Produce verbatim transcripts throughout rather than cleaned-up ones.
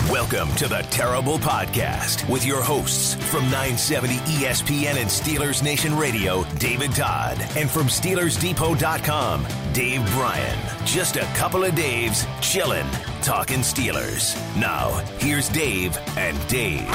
Welcome to the Terrible Podcast with your hosts from nine seventy E S P N and Steelers Nation Radio, David Todd, and from Steelers Depot dot com, Dave Bryan. Just a couple of Daves chillin', talking Steelers. Now, here's Dave and Dave.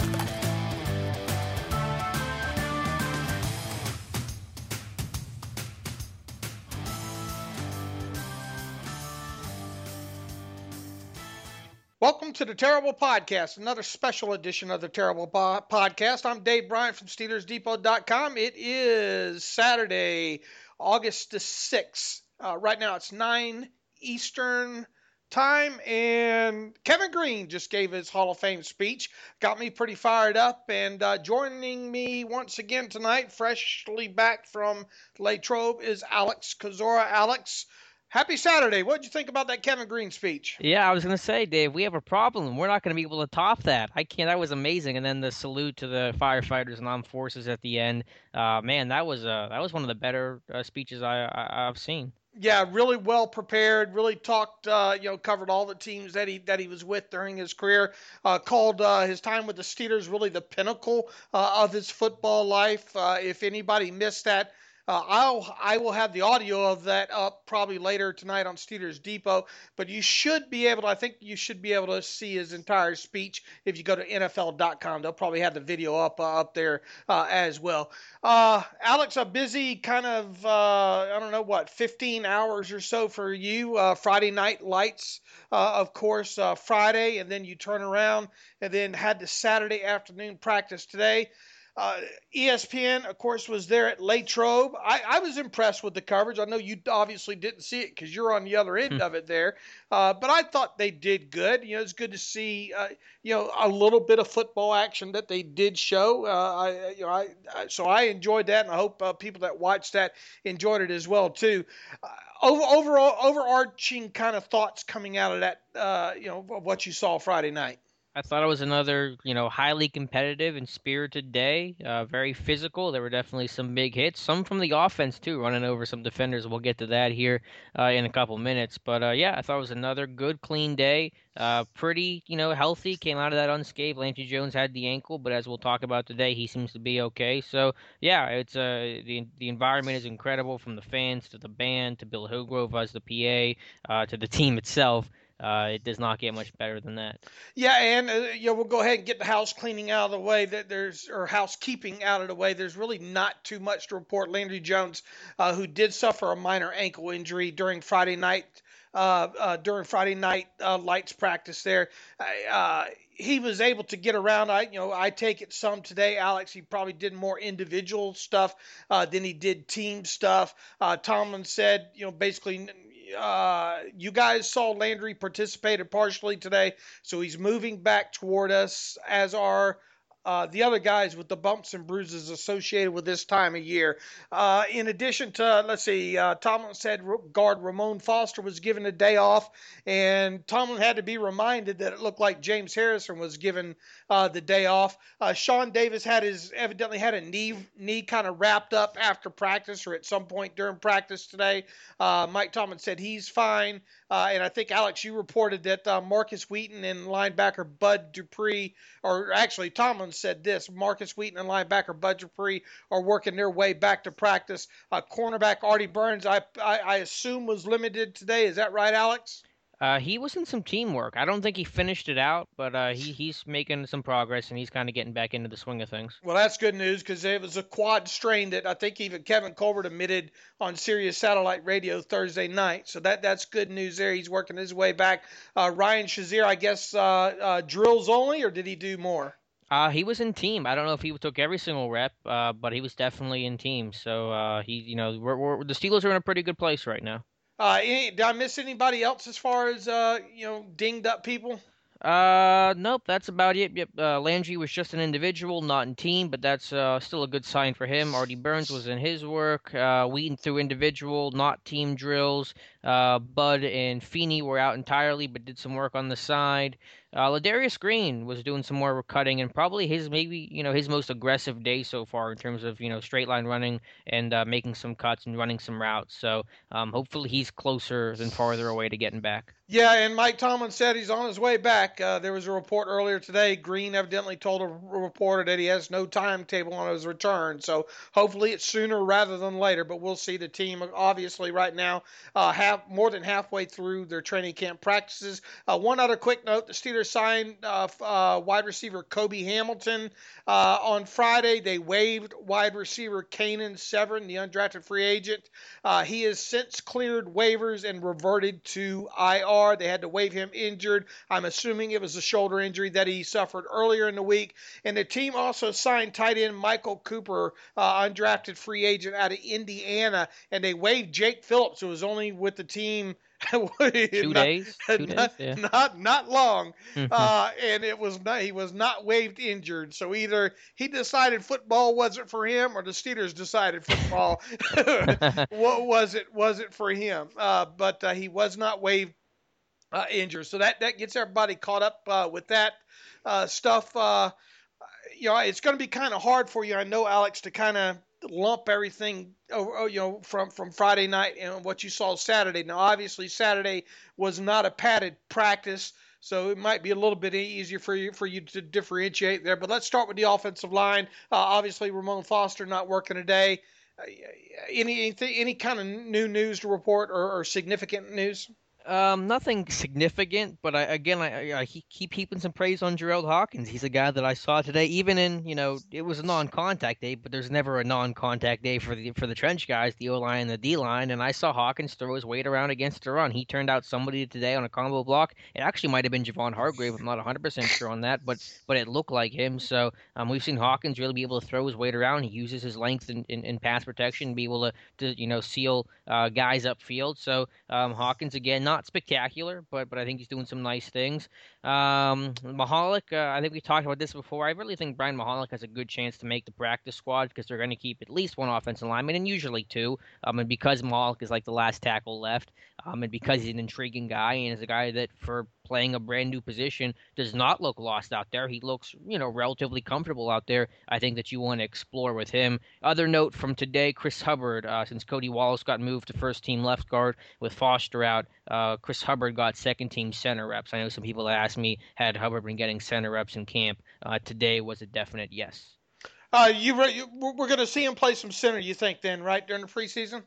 Welcome to the Terrible Podcast, another special edition of the Terrible po- Podcast. I'm Dave Bryan from Steelers Depot dot com. It is Saturday, August the sixth. Uh, right now it's nine Eastern time, and Kevin Greene just gave his Hall of Fame speech. Got me pretty fired up, and uh, joining me once again tonight, freshly back from Latrobe, is Alex Kozora. Alex, happy Saturday. What did you think about that Kevin Greene speech? Yeah, I was going to say, Dave, we have a problem. We're not going to be able to top that. I can't. That was amazing. And then the salute to the firefighters and armed forces at the end. Uh, man, that was uh, that was one of the better uh, speeches I, I, I've seen. Yeah, really well prepared. Really talked, uh, you know, covered all the teams that he that he was with during his career. Uh, called uh, his time with the Steelers really the pinnacle uh, of his football life. Uh, if anybody missed that, Uh, I'll, I will have the audio of that up probably later tonight on Steelers Depot, but you should be able to, I think you should be able to see his entire speech if you go to N F L dot com. They'll probably have the video up uh, up there uh, as well. Uh, Alex, a busy kind of, uh, I don't know what, fifteen hours or so for you. Uh, Friday night lights, uh, of course, uh, Friday, and then you turn around and then had the Saturday afternoon practice today. Uh, E S P N, of course, was there at Latrobe. I, I was impressed with the coverage. I know you obviously didn't see it because you're on the other end of it there. Uh, but I thought they did good. You know, it's good to see, uh, you know, a little bit of football action that they did show. Uh, I, you know, I, I, so I enjoyed that, and I hope uh, people that watched that enjoyed it as well, too. Uh, over, overall, overarching kind of thoughts coming out of that, uh, you know, of what you saw Friday night. I thought it was another, you know, highly competitive and spirited day, uh, very physical. There were definitely some big hits, some from the offense, too, running over some defenders. We'll get to that here uh, in a couple minutes. But, uh, yeah, I thought it was another good, clean day. Uh, pretty, you know, healthy, came out of that unscathed. Landry Jones had the ankle, but as we'll talk about today, he seems to be okay. So, yeah, it's uh, the the environment is incredible, from the fans to the band to Bill Hillgrove as the P A uh, to the team itself. Uh, it does not get much better than that. Yeah, and uh, you know, we'll go ahead and get the house cleaning out of the way. That there's or housekeeping out of the way. There's really not too much to report. Landry Jones, uh, who did suffer a minor ankle injury during Friday night, uh, uh, during Friday night uh, lights practice. There, uh, he was able to get around. I, you know, I take it some today, Alex. He probably did more individual stuff uh, than he did team stuff. Uh, Tomlin said, you know, basically. Uh, you guys saw Landry participated partially today, so he's moving back toward us, as are uh, the other guys with the bumps and bruises associated with this time of year. Uh, in addition to, let's see, uh, Tomlin said guard Ramon Foster was given a day off, and Tomlin had to be reminded that it looked like James Harrison was given uh, the day off. Uh, Sean Davis had his evidently had a knee knee kind of wrapped up after practice or at some point during practice today. Uh, Mike Tomlin said he's fine. Uh, and I think, Alex, you reported that uh, Marcus Wheaton and linebacker Bud Dupree, or actually Tomlin said this, Marcus Wheaton and linebacker Bud Dupree are working their way back to practice. Uh, cornerback Artie Burns, I, I, I assume, was limited today. Is that right, Alex? Uh, he was in some teamwork. I don't think he finished it out, but uh, he he's making some progress, and he's kind of getting back into the swing of things. Well, that's good news, because it was a quad strain that I think even Kevin Colbert admitted on Sirius Satellite Radio Thursday night. So that that's good news there. He's working his way back. Uh, Ryan Shazier, I guess, uh, uh, drills only, or did he do more? Uh, he was in team. I don't know if he took every single rep, uh, but he was definitely in team. So uh, he, you know, we're, we're, the Steelers are in a pretty good place right now. Uh, any, did I miss anybody else as far as, uh, you know, dinged up people? Uh, nope, that's about it. Yep, uh, Landry was just an individual, not in team, but that's uh, still a good sign for him. Artie Burns was in his work. Uh, Wheaton through individual, not team drills. Uh, Bud and Feeney were out entirely, but did some work on the side. Uh, Ladarius Green was doing some more cutting, and probably his maybe you know his most aggressive day so far in terms of you know straight line running and uh, making some cuts and running some routes. So um, hopefully he's closer than farther away to getting back. Yeah, and Mike Tomlin said he's on his way back. Uh, there was a report earlier today. Green evidently told a reporter that he has no timetable on his return. So hopefully it's sooner rather than later. But we'll see. The team obviously right now uh, have more than halfway through their training camp practices. Uh, one other quick note: the Steelers signed uh, uh, wide receiver Kobe Hamilton uh, on Friday. They waived wide receiver Kanan Severn, the undrafted free agent. Uh, he has since cleared waivers and reverted to I R. They had to waive him injured. I'm assuming it was a shoulder injury that he suffered earlier in the week. And the team also signed tight end Michael Cooper, uh, undrafted free agent out of Indiana. And they waived Jake Phillips, who was only with the team Two not, days. Two not, days. Yeah. Not not long, uh, and it was not, he was not waived injured. So either he decided football wasn't for him, or the Steelers decided football what was it was it for him. Uh, but uh, he was not waived uh, injured. So that that gets everybody caught up uh, with that uh, stuff. Uh, you know, it's going to be kind of hard for you, I know, Alex, to kind of lump everything, you know, from, from Friday night and what you saw Saturday. Now, obviously, Saturday was not a padded practice, so it might be a little bit easier for you for you to differentiate there. But let's start with the offensive line. Uh, obviously, Ramon Foster not working today. Uh, any anything, any kind of new news to report or, or significant news? Um, nothing significant, but I, again, I, I keep heaping some praise on Gerald Hawkins. He's a guy that I saw today, even in, you know, it was a non-contact day, but there's never a non-contact day for the for the trench guys, the O-line and the D-line, and I saw Hawkins throw his weight around against the run. He turned out somebody today on a combo block. It actually might have been Javon Hargrave. I'm not one hundred percent sure on that, but but it looked like him. So um, we've seen Hawkins really be able to throw his weight around. He uses his length in, in, in pass protection, be able to, to you know, seal uh, guys upfield. So um, Hawkins, again, not spectacular, but but I think he's doing some nice things. Um, Mahalik, uh, I think we talked about this before. I really think Brian Mahalik has a good chance to make the practice squad because they're going to keep at least one offensive lineman and usually two. Um, and because Mahalik is like the last tackle left, um, and because he's an intriguing guy and is a guy that for playing a brand new position does not look lost out there. He looks, you know, relatively comfortable out there. I think that you want to explore with him. Other note from today, Chris Hubbard, uh, since Cody Wallace got moved to first team left guard with Foster out, uh, Chris Hubbard got second team center reps. I know some people asked me, had Hubbard been getting center reps in camp? Uh, today was a definite yes. Uh, you, re- you we're going to see him play some center, you think, then, right, during the preseason?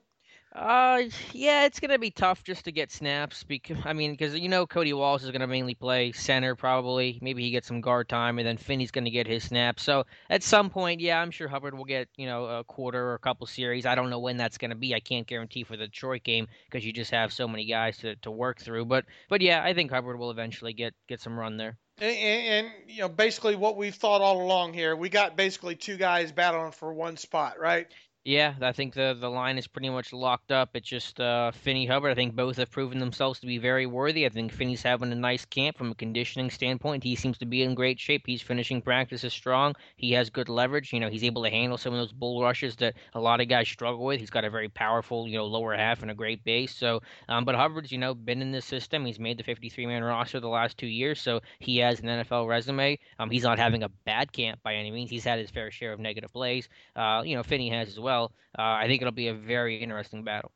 Uh, yeah, it's gonna be tough just to get snaps because I mean, because you know Cody Wallace is gonna mainly play center probably. Maybe he gets some guard time, and then Finney's gonna get his snaps. So at some point, yeah, I'm sure Hubbard will get you know a quarter or a couple series. I don't know when that's gonna be. I can't guarantee for the Detroit game because you just have so many guys to, to work through. But but yeah, I think Hubbard will eventually get get some run there. And, and, and you know, basically what we've thought all along here, we got basically two guys battling for one spot, right? Yeah, I think the the line is pretty much locked up. It's just uh, Finney Hubbard. I think both have proven themselves to be very worthy. I think Finney's having a nice camp from a conditioning standpoint. He seems to be in great shape. He's finishing practices strong. He has good leverage. You know, he's able to handle some of those bull rushes that a lot of guys struggle with. He's got a very powerful, you know, lower half and a great base. So, um, but Hubbard's, you know, been in this system. He's made the fifty-three man roster the last two years, so he has an N F L resume. Um, he's not having a bad camp by any means. He's had his fair share of negative plays. Uh, you know, Finney has as well. Uh, I think it'll be a very interesting battle.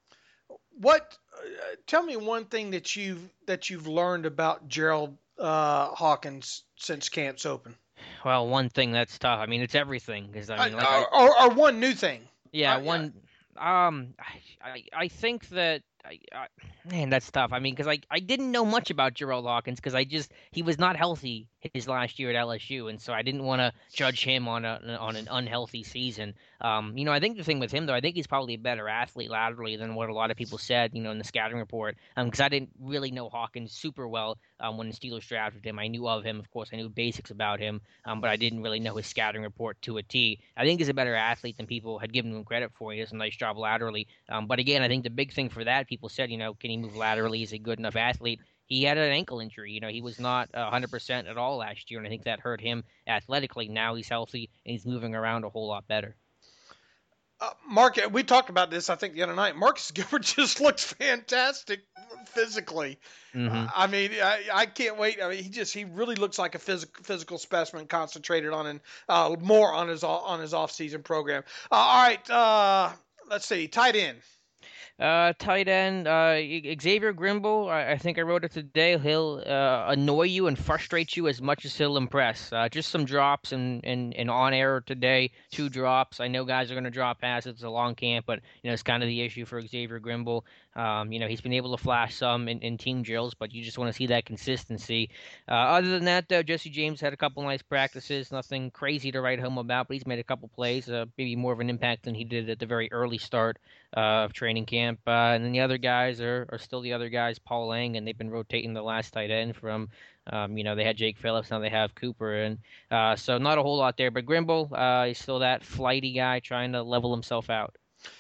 What? Uh, tell me one thing that you've that you've learned about Gerald uh, Hawkins since camp's open. Well, one thing that's tough. I mean, it's everything. Because I mean, like, uh, or, or, or one new thing. Yeah, uh, one. Yeah. Um, I, I I think that. I, I, man, that's tough. I mean, because I, I didn't know much about Gerald Hawkins because I just he was not healthy his last year at L S U, and so I didn't want to judge him on a on an unhealthy season. Um, you know, I think the thing with him though, I think he's probably a better athlete laterally than what a lot of people said. You know, in the scouting report, um, because I didn't really know Hawkins super well um, when the Steelers drafted him. I knew of him, of course, I knew basics about him, um, but I didn't really know his scouting report to a T. I think he's a better athlete than people had given him credit for. He does a nice job laterally, um, but again, I think the big thing for that, people said, you know, can he move laterally? Is he a good enough athlete? He had an ankle injury. You know, he was not one hundred percent at all last year, and I think that hurt him athletically. Now he's healthy, and he's moving around a whole lot better. Uh, Mark, we talked about this, I think, the other night. Marcus Gilbert just looks fantastic physically. Uh, Mm-hmm. I mean, I, I can't wait. I mean, he just he really looks like a physical physical specimen, concentrated on and uh, more on his on his off season program. Uh, all right, uh, let's see, tight end. Uh, tight end, uh, E- Xavier Grimble. I, I think I wrote it today. He'll uh, annoy you and frustrate you as much as he'll impress. Uh, just some drops and, and, and on air today. Two drops. I know guys are going to drop passes. It's a long camp, but you know it's kind of the issue for Xavier Grimble. Um, you know he's been able to flash some in, in team drills, but you just want to see that consistency. Uh, other than that, though, Jesse James had a couple nice practices. Nothing crazy to write home about, but he's made a couple plays. Uh, maybe more of an impact than he did at the very early start uh, of training camp. Uh, and then the other guys are, are still the other guys, Paul Lang, and they've been rotating the last tight end from, um, you know, they had Jake Phillips, now they have Cooper. And uh, so not a whole lot there. But Grimble, uh, he's still that flighty guy trying to level himself out.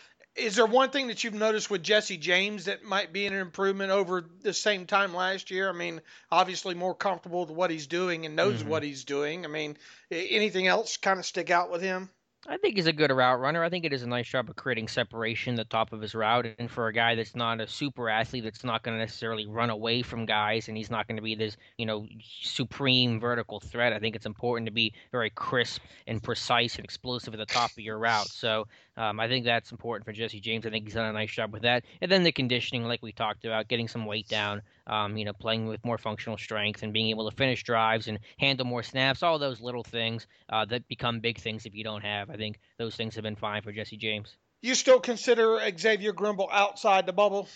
Is there one thing that you've noticed with Jesse James that might be an improvement over the same time last year? I mean, obviously more comfortable with what he's doing and knows Mm-hmm. what he's doing. I mean, anything else kind of stick out with him? I think he's a good route runner. I think it is a nice job of creating separation at the top of his route. And for a guy that's not a super athlete, that's not going to necessarily run away from guys, and he's not going to be this, you know, supreme vertical threat, I think it's important to be very crisp and precise and explosive at the top of your route. So um, I think that's important for Jesse James. I think he's done a nice job with that. And then the conditioning, like we talked about, getting some weight down, um, you know, playing with more functional strength and being able to finish drives and handle more snaps, all those little things uh, that become big things if you don't have. I think those things have been fine for Jesse James. You still consider Xavier Grimble outside the bubble?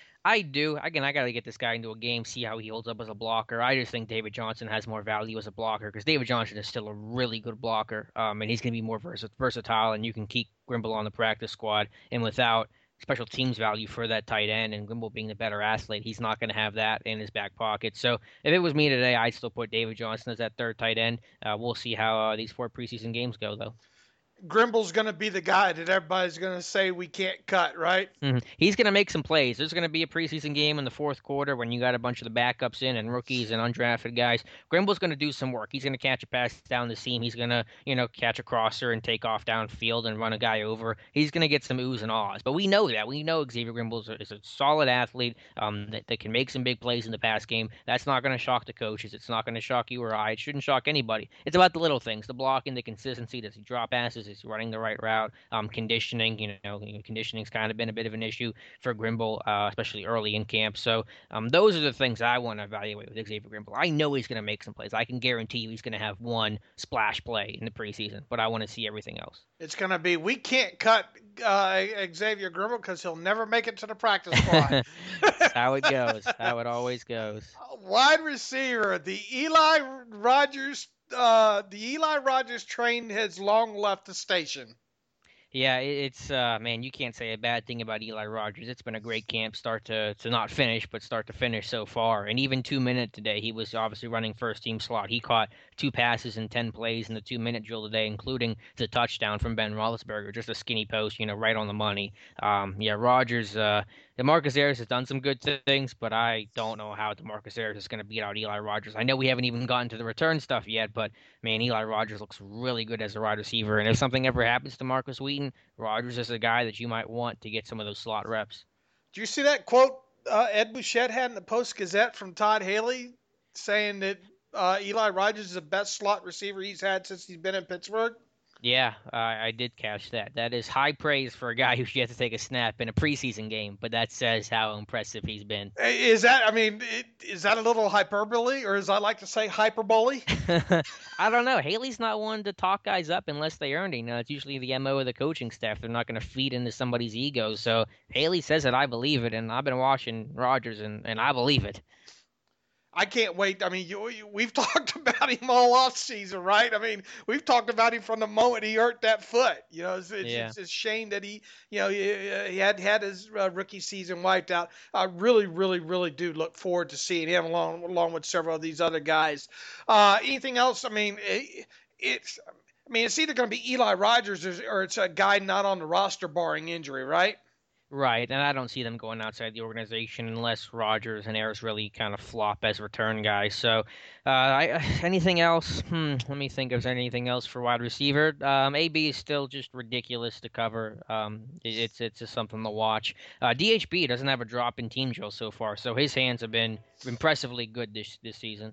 I do. Again, I got to get this guy into a game, see how he holds up as a blocker. I just think David Johnson has more value as a blocker because David Johnson is still a really good blocker, um, and he's going to be more vers- versatile, and you can keep Grimble on the practice squad. And without special teams value for that tight end and Grimble being the better athlete, he's not going to have that in his back pocket. So if it was me today, I'd still put David Johnson as that third tight end. Uh, we'll see how uh, these four preseason games go, though. Grimble's going to be the guy that everybody's going to say we can't cut, right? Mm-hmm. He's going to make some plays. There's going to be a preseason game in the fourth quarter when you got a bunch of the backups in and rookies and undrafted guys. Grimble's going to do some work. He's going to catch a pass down the seam. He's going to, you know, catch a crosser and take off downfield and run a guy over. He's going to get some oohs and ahs. But we know that. We know Xavier Grimble is a, is a solid athlete um, that, that can make some big plays in the pass game. That's not going to shock the coaches. It's not going to shock you or I. It shouldn't shock anybody. It's about the little things, the blocking, the consistency. Does he drop passes? Is he running the right route? Um, conditioning, you know, conditioning's kind of been a bit of an issue for Grimble, uh, especially early in camp. So um, those are the things I want to evaluate with Xavier Grimble. I know he's going to make some plays. I can guarantee you he's going to have one splash play in the preseason, but I want to see everything else. It's going to be, we can't cut uh, Xavier Grimble because he'll never make it to the practice squad. That's how it goes. How it always goes. Wide receiver, the Eli Rogers, uh, the Eli Rogers train has long left the station. Yeah, it's uh, man, you can't say a bad thing about Eli Rogers. It's been a great camp, start to to not finish, but start to finish so far. And even two minute today, he was obviously running first team slot. He caught two passes in ten plays in the two minute drill today, including the touchdown from Ben Roethlisberger, just a skinny post, you know, right on the money. Um, yeah, Rogers. Uh, DeMarcus Harris has done some good things, but I don't know how DeMarcus Harris is going to beat out Eli Rogers. I know we haven't even gotten to the return stuff yet, but man, Eli Rogers looks really good as a wide receiver. And if something ever happens to Marcus Wheaton, Rogers is a guy that you might want to get some of those slot reps. Do you see that quote uh, Ed Bouchette had in the Post-Gazette from Todd Haley saying that uh, Eli Rogers is the best slot receiver he's had since he's been in Pittsburgh? Yeah, uh, I did catch that. That is high praise for a guy who's yet to take a snap in a preseason game, but that says how impressive he's been. Is that, I mean, is that a little hyperbole, or as I like to say, hyperbole? I don't know. Haley's not one to talk guys up unless they earned it. You know, it's usually the M O of the coaching staff. They're not going to feed into somebody's ego. So Haley says it, I believe it, and I've been watching Rodgers, and, and I believe it. I can't wait. I mean, you, you, we've talked about him all off season, right? I mean, we've talked about him from the moment he hurt that foot. You know, it's, it's, Yeah. it's a shame that he, you know, he, he had had his uh, rookie season wiped out. I really, really, really do look forward to seeing him along along with several of these other guys. Uh, anything else? I mean, it, it's. I mean, it's either going to be Eli Rogers or, or it's a guy not on the roster barring injury, right? Right, and I don't see them going outside the organization unless Rodgers and Ayers really kind of flop as return guys. So, uh, I, anything else? Hmm, let me think. If there's anything else for wide receiver? Um, A B is still just ridiculous to cover. Um, it, it's it's just something to watch. Uh, D H B doesn't have a drop in team drill so far, so his hands have been impressively good this this season.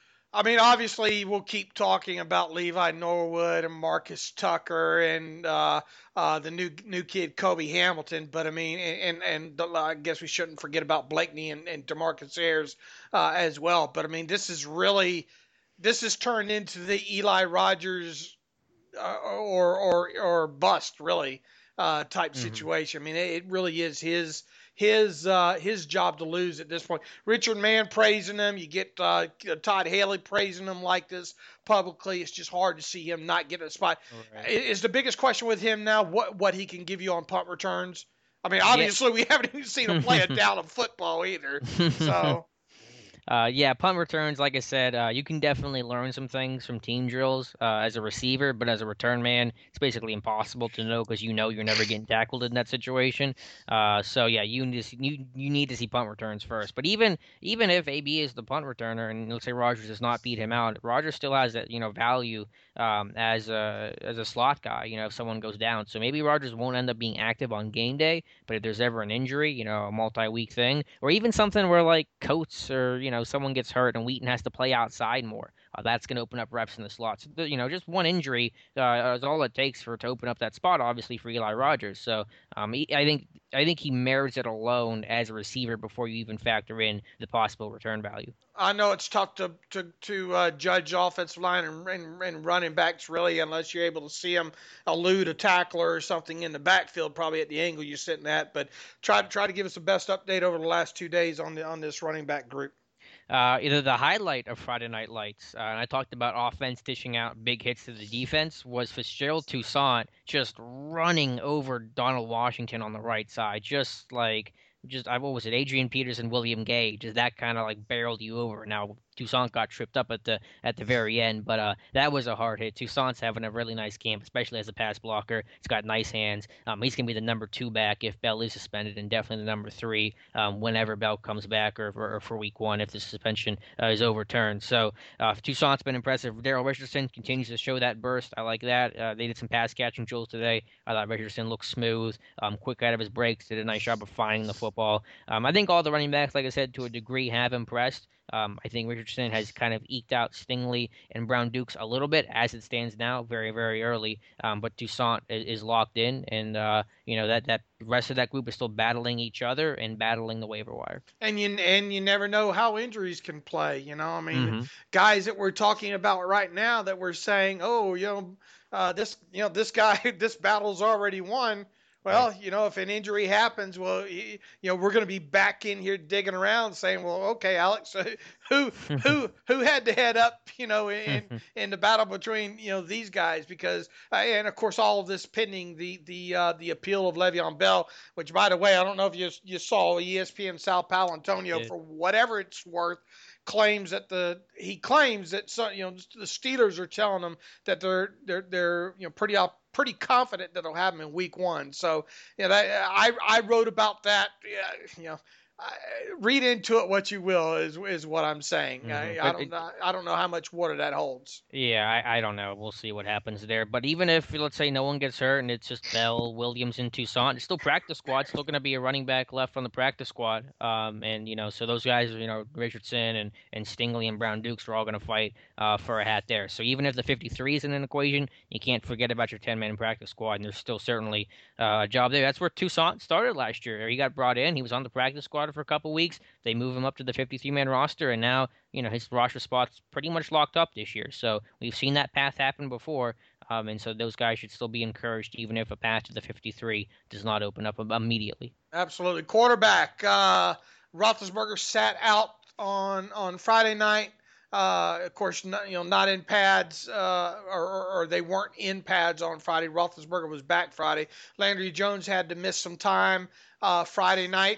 I mean, obviously, we'll keep talking about Levi Norwood and Marcus Tucker and uh, uh, the new new kid Kobe Hamilton, but I mean, and and, and I guess we shouldn't forget about Blakeney and, and Demarcus Ayers uh, as well. But I mean, this is really this has turned into the Eli Rogers uh, or or or bust really uh, type Hmm. situation. I mean, it, it really is his his uh, his job to lose at this point. Richard Mann praising him. You get uh, Todd Haley praising him like this publicly. It's just hard to see him not getting a spot. Right. Is the biggest question with him now what what he can give you on punt returns? I mean, Yeah. obviously we haven't even seen him play a down of football either. So Uh, yeah, punt returns, like I said, uh, you can definitely learn some things from team drills uh, as a receiver, but as a return man, it's basically impossible to know because you know you're never getting tackled in that situation. Uh, so yeah, you need to see, you you need to see punt returns first. But even even if A B is the punt returner, and let's say Rogers does not beat him out, Rogers still has that you know value um, as a as a slot guy. You know, if someone goes down, so maybe Rogers won't end up being active on game day, but if there's ever an injury, you know, a multi-week thing, or even something where like Coates or you know someone gets hurt and Wheaton has to play outside more, uh, that's going to open up reps in the slots. So, you know, just one injury uh, is all it takes for to open up that spot, obviously for Eli Rogers. So um, he, I think I think he merits it alone as a receiver before you even factor in the possible return value. I know it's tough to to to uh, judge offensive line and, and and running backs really unless you're able to see them elude a tackler or something in the backfield, probably at the angle you're sitting at. But try to try to give us the best update over the last two days on the on this running back group. Uh, either the highlight of Friday Night Lights, uh, and I talked about offense dishing out big hits to the defense, was Fitzgerald Toussaint just running over Donald Washington on the right side, just like just I what was it, Adrian Peterson, William Gay, just that kind of like barreled you over. Now Toussaint got tripped up at the at the very end, but uh, that was a hard hit. Toussaint's having a really nice camp, especially as a pass blocker. He's got nice hands. Um, he's gonna be the number two back if Bell is suspended, and definitely the number three um, whenever Bell comes back, or, or, or for week one if the suspension uh, is overturned. So uh, Toussaint's been impressive. Daryl Richardson continues to show that burst. I like that. Uh, they did some pass catching drills today. I thought Richardson looked smooth, um, quick out of his breaks, did a nice job of finding the football. Um, I think all the running backs, like I said, to a degree, have impressed. Um, I think Richardson has kind of eked out Stingley and Brown Dukes a little bit as it stands now, very, very early. Um, but Toussaint is, is locked in, and uh, you know that that rest of that group is still battling each other and battling the waiver wire. And you and you never know how injuries can play. You know, I mean, Mm-hmm. guys that we're talking about right now that we're saying, oh, you know, uh, this you know this guy this battle's already won. Right. Well, you know, if an injury happens, well, you know, we're going to be back in here digging around, saying, well, okay, Alex, who who who had to head up, you know, in in the battle between you know these guys because, uh, and of course, all of this pending the the uh, the appeal of Le'Veon Bell, which, by the way, I don't know if you you saw E S P N Sal Paolantonio for whatever it's worth claims that the he claims that some, you know the Steelers are telling him that they're they're they're you know pretty up pretty confident that they'll have him in week one. So you know that, I I wrote about that. You know, I, read into it what you will is is what I'm saying. Mm-hmm. I, I But don't it, know, I don't know how much water that holds. Yeah, I, I don't know. We'll see what happens there. But even if, let's say, no one gets hurt and it's just Bell, Williams, and Toussaint, it's still practice squad. Still going to be a running back left on the practice squad. Um, and, you know, so those guys, you know, Richardson and, and Stingley and Brown Dukes are all going to fight uh, for a hat there. So even if the fifty-three is in an equation, you can't forget about your ten-man practice squad. And there's still certainly uh, a job there. That's where Toussaint started last year. He got brought in. He was on the practice squad for a couple weeks. They move him up to the fifty-three-man roster, and now, you know, his roster spot's pretty much locked up this year. So we've seen that path happen before, um, and so those guys should still be encouraged, even if a path to the fifty-three does not open up immediately. Absolutely. Quarterback. Uh, Roethlisberger sat out on on Friday night. Uh, of course, not, you know, not in pads, uh, or, or, or they weren't in pads on Friday. Roethlisberger was back Friday. Landry Jones had to miss some time uh, Friday night.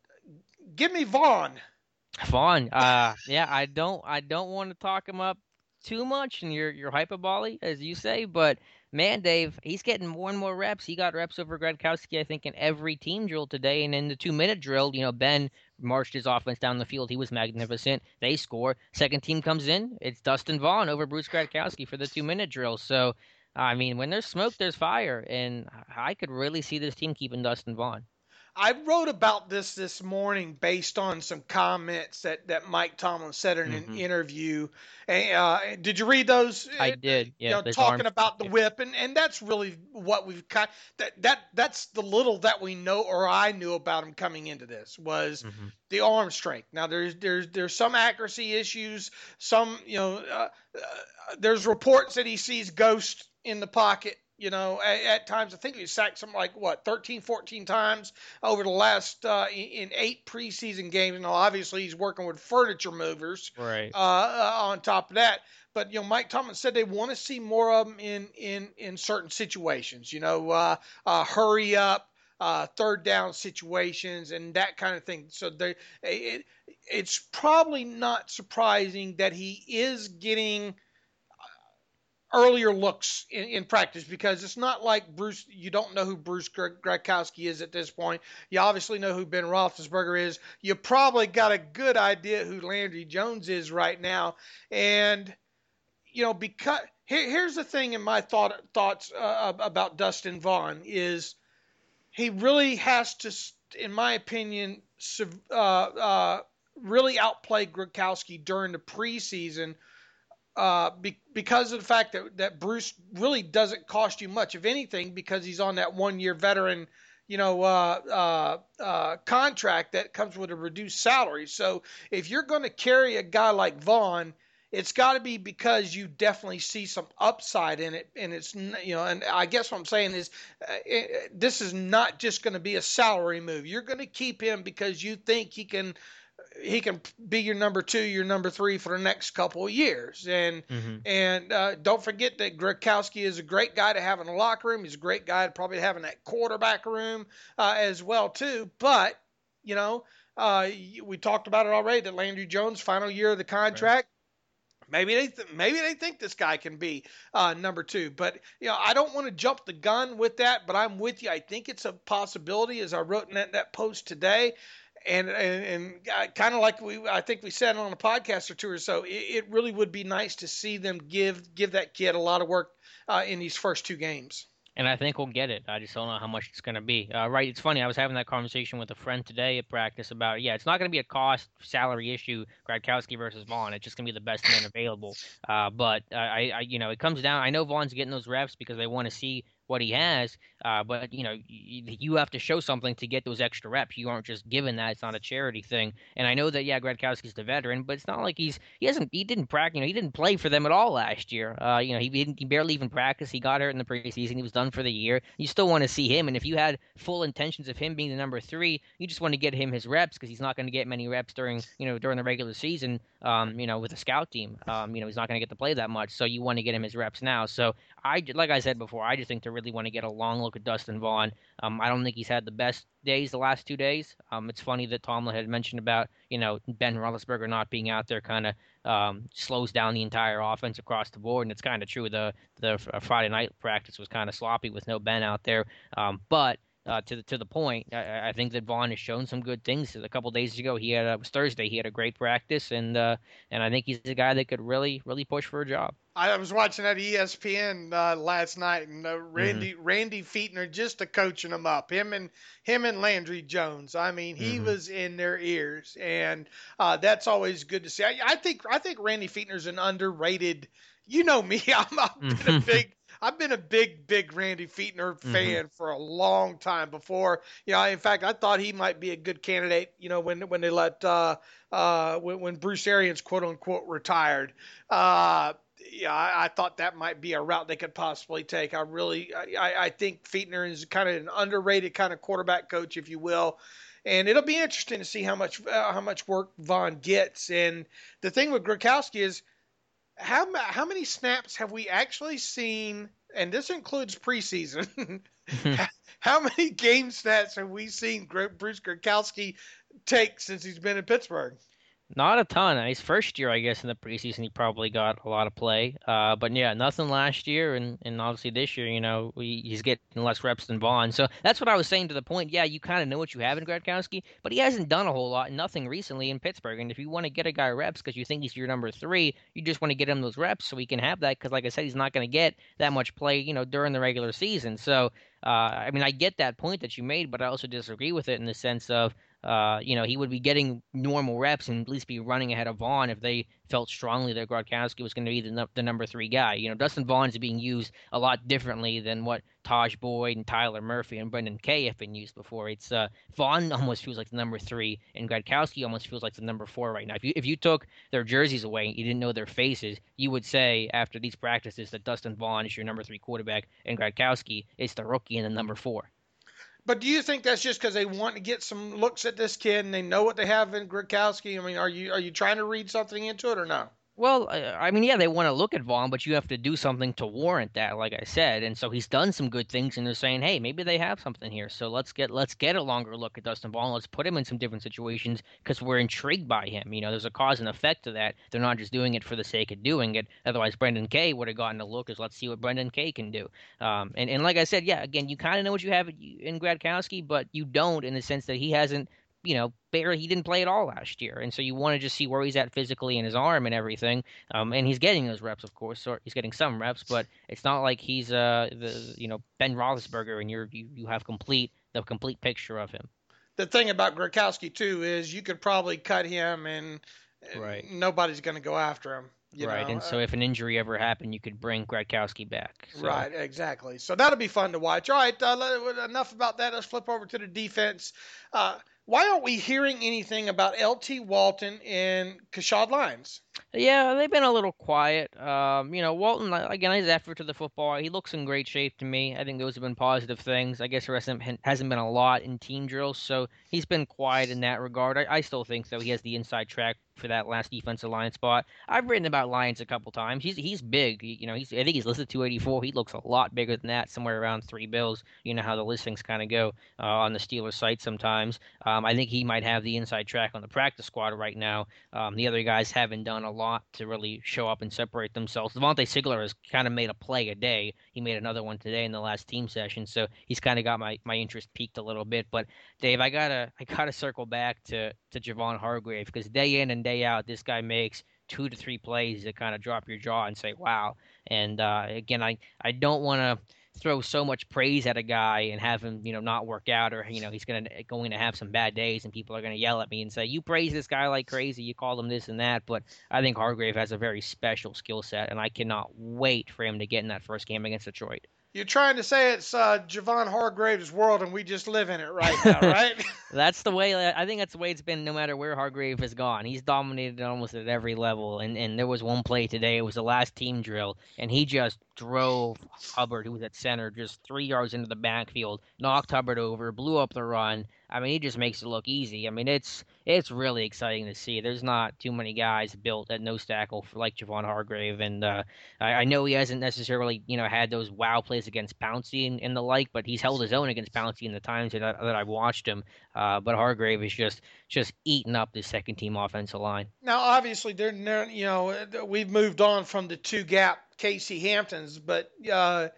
Give me Vaughn. Vaughn, uh, yeah, I don't, I don't want to talk him up too much and you're you're hyperbole, as you say, but man, Dave, he's getting more and more reps. He got reps over Gradkowski, I think, in every team drill today. And in the two minute drill, you know, Ben marched his offense down the field. He was magnificent. They score. Second team comes in. It's Dustin Vaughn over Bruce Gradkowski for the two minute drill. So, I mean, when there's smoke, there's fire. And I could really see this team keeping Dustin Vaughn. I wrote about this this morning based on some comments that, that Mike Tomlin said in Mm-hmm. an interview. Uh, did you read those? I did. Yeah, you know, talking about the whip, and, and that's really what we've kind that that that's the little that we know, or I knew about him coming into this was mm-hmm. the arm strength. Now there's there's there's some accuracy issues. Some you know uh, uh, there's reports that he sees ghosts in the pocket. You know, at, at times, I think he sacked something like, what, thirteen, fourteen times over the last, uh, in, in eight preseason games. Now, obviously, he's working with furniture movers right. uh, uh, on top of that. But, you know, Mike Tomlin said they want to see more of them in, in, in certain situations, you know, uh, uh, hurry up, uh, third down situations and that kind of thing. So they, it, it's probably not surprising that he is getting – earlier looks in, in practice, because it's not like Bruce, you don't know who Bruce Gradkowski is at this point. You obviously know who Ben Roethlisberger is. You probably got a good idea who Landry Jones is right now. And, you know, because here, here's the thing in my thought, thoughts uh, about Dustin Vaughn is he really has to, in my opinion, uh, uh, really outplay Gradkowski during the preseason. Uh, be, because of the fact that, that Bruce really doesn't cost you much, if anything, because he's on that one-year veteran, you know, uh, uh, uh, contract that comes with a reduced salary. So if you're going to carry a guy like Vaughn, it's got to be because you definitely see some upside in it. And it's, you know, and I guess what I'm saying is uh, it, this is not just going to be a salary move. You're going to keep him because you think he can – he can be your number two, your number three for the next couple of years. And, mm-hmm. and, uh, don't forget that Gradkowski is a great guy to have in the locker room. He's a great guy to probably have in that quarterback room, uh, as well too. But, you know, uh, we talked about it already, that Landry Jones final year of the contract. Right. Maybe they, th- maybe they think this guy can be, uh, number two, but you know, I don't want to jump the gun with that, but I'm with you. I think it's a possibility, as I wrote in that, that post today. And, and, and kind of like we, I think we said on a podcast or two or so, it, it really would be nice to see them give give that kid a lot of work uh, in these first two games. And I think we'll get it. I just don't know how much it's going to be. Uh, right. It's funny. I was having that conversation with a friend today at practice about, yeah, it's not going to be a cost salary issue, Gradkowski versus Vaughn. It's just going to be the best man available. Uh, but I, I, you know, it comes down. I know Vaughn's getting those reps because they want to see what he has, uh, but you know, you, you have to show something to get those extra reps. You aren't just given that. It's not a charity thing. And I know that, yeah, Gradkowski's the veteran, but it's not like he's he hasn't he didn't practice. You know, he didn't play for them at all last year. Uh, you know, he didn't he barely even practiced. He got hurt in the preseason. He was done for the year. You still want to see him, and if you had full intentions of him being the number three, you just want to get him his reps because he's not going to get many reps during you know during the regular season. Um, you know, with a scout team, um, you know, he's not going to get to play that much. So you want to get him his reps now. So I, like I said before, I just think to really want to get a long look at Dustin Vaughn. Um, I don't think he's had the best days the last two days. Um, it's funny that Tomlin had mentioned about, you know, Ben Roethlisberger not being out there kind of um, slows down the entire offense across the board, and it's kind of true. The the Friday night practice was kind of sloppy with no Ben out there, um, but. Uh, to the to the point, I, I think that Vaughn has shown some good things. A couple days ago, he had a, it was Thursday. He had a great practice, and uh, and I think he's a guy that could really really push for a job. I was watching that E S P N uh, last night, and uh, Randy mm-hmm. Randy Fichtner just a coaching them up. Him and him and Landry Jones. I mean, he mm-hmm. was in their ears, and uh, that's always good to see. I, I think I think Randy Fichtner's an underrated. You know me, I'm I've been mm-hmm. a big. I've been a big, big Randy Fichtner fan mm-hmm. for a long time before. You know, in fact, I thought he might be a good candidate, you know, when when they let uh, uh, when, when Bruce Arians, quote unquote, retired. Uh, yeah, I, I thought that might be a route they could possibly take. I really, I, I think Fichtner is kind of an underrated kind of quarterback coach, if you will. And it'll be interesting to see how much uh, how much work Vaughn gets. And the thing with Gradkowski is, How how many snaps have we actually seen, and this includes preseason, how many game snaps have we seen Bruce Gradkowski take since he's been in Pittsburgh? Not a ton. His first year, I guess, in the preseason, he probably got a lot of play. Uh, but yeah, nothing last year, and, and obviously this year, you know, we, he's getting less reps than Vaughn. So that's what I was saying to the point. Yeah, you kind of know what you have in Gradkowski, but he hasn't done a whole lot, nothing recently in Pittsburgh. And if you want to get a guy reps because you think he's your number three, you just want to get him those reps so he can have that. Because like I said, he's not going to get that much play, you know, during the regular season. So uh, I mean, I get that point that you made, but I also disagree with it in the sense of uh, you know, he would be getting normal reps and at least be running ahead of Vaughn if they felt strongly that Gronkowski was going to be the, the number three guy. You know, Dustin Vaughn is being used a lot differently than what Taj Boyd and Tyler Murphy and Brendan Kay have been used before. It's uh, Vaughn almost feels like the number three, and Gronkowski almost feels like the number four right now. If you if you took their jerseys away and you didn't know their faces, you would say after these practices that Dustin Vaughn is your number three quarterback and Gronkowski is the rookie and the number four. But do you think that's just because they want to get some looks at this kid and they know what they have in Gronkowski? I mean, are you are you trying to read something into it or no? Well, I mean, yeah, they want to look at Vaughn, but you have to do something to warrant that, like I said. And so he's done some good things, and they're saying, hey, maybe they have something here. So let's get let's get a longer look at Dustin Vaughn. Let's put him in some different situations because we're intrigued by him. You know, there's a cause and effect to that. They're not just doing it for the sake of doing it. Otherwise, Brendan Kay would have gotten a look as let's see what Brendan Kay can do. Um, and, and like I said, yeah, again, you kind of know what you have in Gradkowski, but you don't in the sense that he hasn't you know, barely he didn't play at all last year, and so you want to just see where he's at physically in his arm and everything. Um, and he's getting those reps, of course, so he's getting some reps, but it's not like he's uh the you know Ben Roethlisberger, and you're you, you have complete the complete picture of him. The thing about Gronkowski too is you could probably cut him, and right. nobody's going to go after him. You right, know? and so if an injury ever happened, you could bring Gronkowski back. So. Right, exactly. So that'll be fun to watch. All right, uh, enough about that. Let's flip over to the defense. Uh, why aren't we hearing anything about L T Walton and Kashad Lyons? Yeah, they've been a little quiet. Um, you know, Walton, again, his effort to the football, he looks in great shape to me. I think those have been positive things. I guess there hasn't, hasn't been a lot in team drills, so he's been quiet in that regard. I, I still think, though, he has the inside track for that last defensive line spot. I've written about Lyons a couple times. He's he's big. You know, he's I think he's listed two eighty-four. He looks a lot bigger than that, somewhere around three bills. You know how the listings kind of go uh, on the Steelers site sometimes. Um, I think he might have the inside track on the practice squad right now. Um, the other guys haven't done a lot to really show up and separate themselves. Devontae Sigler has kind of made a play a day. He made another one today in the last team session, so he's kind of got my, my interest peaked a little bit. But Dave, I gotta I gotta circle back to to Javon Hargrave because day in and day out, this guy makes two to three plays that kind of drop your jaw and say, wow. And uh, again, I, I don't want to throw so much praise at a guy and have him, you know, not work out or, you know, he's going to going to have some bad days and people are going to yell at me and say, you praise this guy like crazy, you call him this and that. But I think Hargrave has a very special skill set, and I cannot wait for him to get in that first game against Detroit. You're trying to say it's uh, Javon Hargrave's world and we just live in it right now, right? That's the way. I think that's the way it's been no matter where Hargrave has gone. He's dominated almost at every level. And, and there was one play today. It was the last team drill. And he just drove Hubbard, who was at center, just three yards into the backfield, knocked Hubbard over, blew up the run. I mean, he just makes it look easy. I mean, it's it's really exciting to see. There's not too many guys built at nose tackle for, like Javon Hargrave, and uh, I, I know he hasn't necessarily, you know, had those wow plays against Pouncey and, and the like, but he's held his own against Pouncey in the times that, I, that I've watched him. Uh, but Hargrave is just just eating up the second team offensive line. Now, obviously, they're, they're you know we've moved on from the two gap Casey Hamptons, but uh,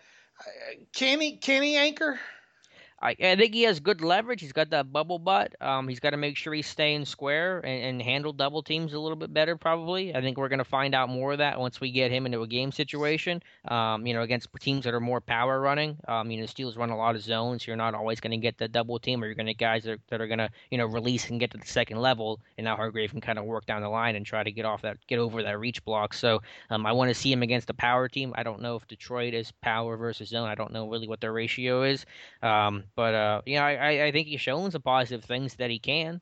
can he can he anchor? I, I think he has good leverage. He's got that bubble butt. Um, he's got to make sure he's staying square and, and handle double teams a little bit better, probably. I think we're going to find out more of that once we get him into a game situation, um, you know, against teams that are more power running. Um, you know, Steelers run a lot of zones. So you're not always going to get the double team, or you're going to get guys that are, that are going to, you know, release and get to the second level. And now Hargrave can kind of work down the line and try to get off that, get over that reach block. So um, I want to see him against a power team. I don't know if Detroit is power versus zone. I don't know really what their ratio is. Um, But, uh, you know, I, I think he's shown some positive things that he can.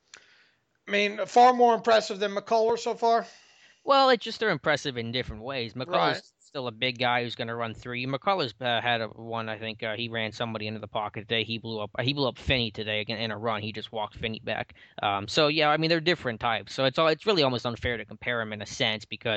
I mean, far more impressive than McCullough so far? Well, it's just they're impressive in different ways. McCullough's right. still a big guy who's going to run through you. McCullough's uh, had a one, I think. Uh, he ran somebody into the pocket today. He blew up He blew up Finney today in a run. He just walked Finney back. Um, so, yeah, I mean, they're different types. So it's all, it's really almost unfair to compare them in a sense because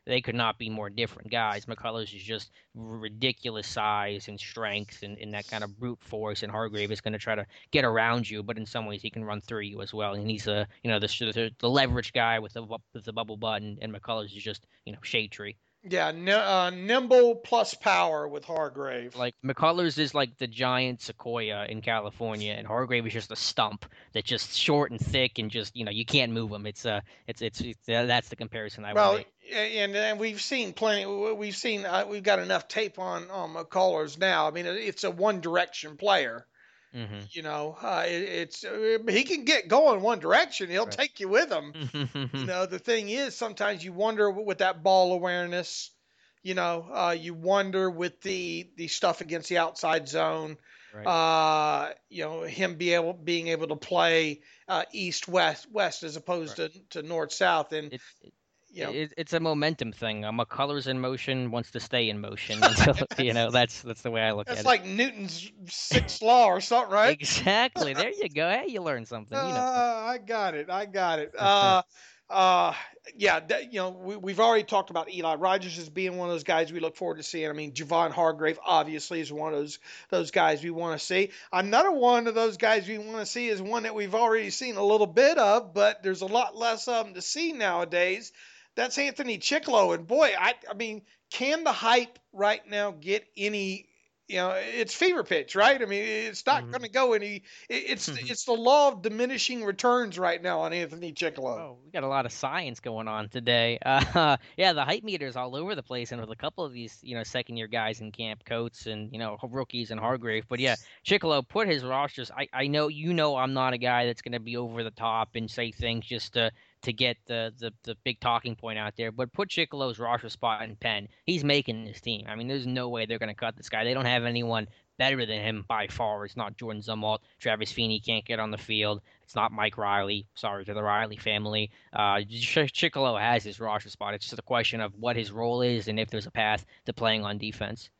they could not be more different guys. McCullers is just ridiculous size and strength and, and that kind of brute force, and Hargrave is going to try to get around you, but in some ways he can run through you as well. And he's a you know the the, the leverage guy with the with the bubble button, and McCullers is just you know shade tree. Yeah, n- uh, nimble plus power with Hargrave. Like McCullers is like the giant sequoia in California, and Hargrave is just a stump that's just short and thick, and just you know you can't move him. It's uh, it's it's, it's uh, that's the comparison I well, would make. and and we've seen plenty. We've seen uh, we've got enough tape on on McCullers now. I mean, it's a one direction player. Mm-hmm. You know, uh, it, it's uh, he can get going one direction. He'll Right. take you with him. You know, the thing is, sometimes you wonder with that ball awareness. You know, uh, you wonder with the the stuff against the outside zone. Right. Uh, you know, him be able being able to play uh, east west west as opposed Right. to, to north south, and It, you know, it, it's a momentum thing. Um, McCullers in motion wants to stay in motion. Until, you know, that's that's the way I look that's at like Newton's sixth law or something, it. right? Exactly. There you go. Hey, you learned something. You know. Uh, I got it. I got it. Uh, uh, yeah, that, you know, we, we've already talked about Eli Rogers as being one of those guys we look forward to seeing. I mean, Javon Hargrave obviously is one of those those guys we want to see. Another one of those guys we want to see is one that we've already seen a little bit of, but there's a lot less of them to see nowadays. That's Anthony Chicklow, and boy, I, I mean, can the hype right now get any? You know, it's fever pitch, right? I mean, it's not Mhm. going to go any. it- It's Mhm. it's the law of diminishing returns right now on Anthony Chicklow. Oh, we got a lot of science going on today. Uh, yeah, the hype meter's all over the place, and with a couple of these, you know, second-year guys in camp, Coates and you know rookies and Hargrave. But yeah, Chicklow put his rosters. I, I know you know I'm not a guy that's going to be over the top and say things just to to get the, the the big talking point out there. But put Chicklow's roster spot in Penn. He's making this team. I mean, there's no way they're going to cut this guy. They don't have anyone better than him by far. It's not Jordan Zumwalt. Travis Feeney can't get on the field. It's not Mike Riley. Sorry to the Riley family. Uh, Ch- Chicklow has his roster spot. It's just a question of what his role is and if there's a path to playing on defense.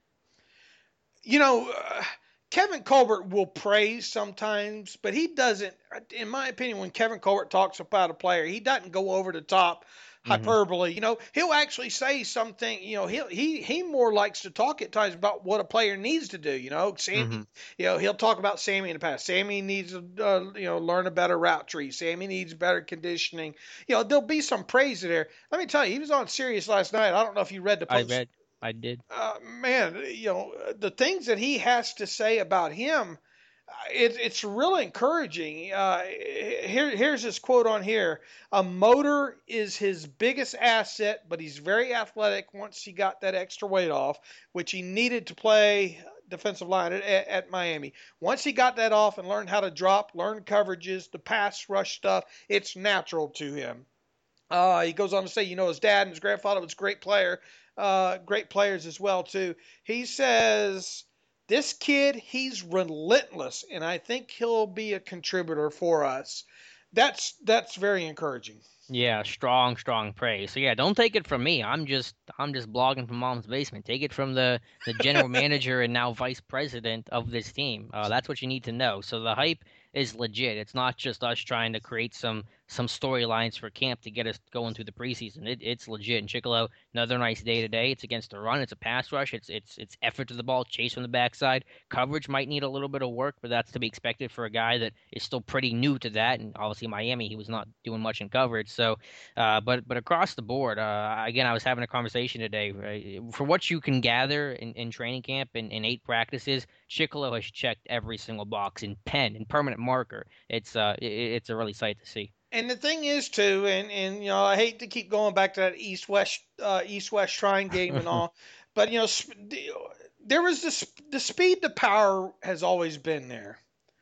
You know, uh, Kevin Colbert will praise sometimes, but he doesn't. In my opinion, when Kevin Colbert talks about a player, he doesn't go over the top. Hyperbole, you know, he'll actually say something. You know, he he he more likes to talk at times about what a player needs to do. You know, Sammy, Mhm. you know, he'll talk about Sammy in the past. Sammy needs to, uh, you know, learn a better route tree. Sammy needs better conditioning. You know, there'll be some praise there. Let me tell you, he was on Sirius last night. I don't know if you read the I post. read. I did. Uh, man, you know, the things that he has to say about him, uh, it, it's really encouraging. Uh, here, here's his quote on here. A motor is his biggest asset, but he's very athletic once he got that extra weight off, which he needed to play defensive line at, at Miami. Once he got that off and learned how to drop, learn coverages, the pass rush stuff, it's natural to him. Uh, he goes on to say, you know, his dad and his grandfather was a great player, uh, great players as well, too. He says, this kid, he's relentless, and I think he'll be a contributor for us. That's that's very encouraging. Yeah, strong, strong praise. So yeah, don't take it from me. I'm just I'm just blogging from mom's basement. Take it from the, the general manager and now vice president of this team. Uh, that's what you need to know. So the hype is legit. It's not just us trying to create some some storylines for camp to get us going through the preseason. It, it's legit. And Chicklow, another nice day today. It's against the run. It's a pass rush. It's it's it's effort to the ball, chase from the backside. Coverage might need a little bit of work, but that's to be expected for a guy that is still pretty new to that. And obviously Miami, he was not doing much in coverage. So, uh, but but across the board, uh, again, I was having a conversation today. Right? For what you can gather in, in training camp in, in eight practices, Chicklow has checked every single box in pen and permanent marker. It's uh, it, it's a really sight to see. And the thing is too, and, and you know, I hate to keep going back to that East West uh, East West Shrine game and all, but you know, sp- there was this the speed to power has always been there.